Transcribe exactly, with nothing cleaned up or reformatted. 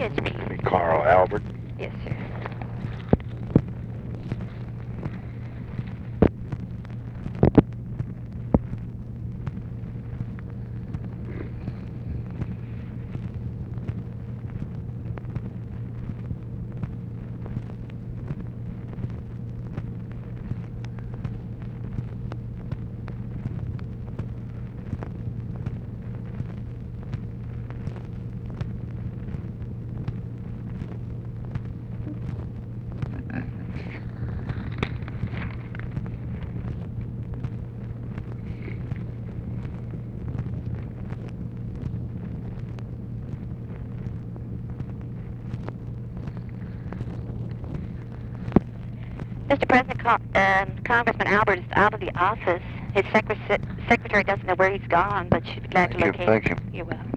H P. Carl Albert. Yes, sir. Mister President, Con um, Congressman Albert is out of the office. His secre secretary doesn't know where he's gone, but she'd be glad Thank to you, locate thank him. you. You're welcome.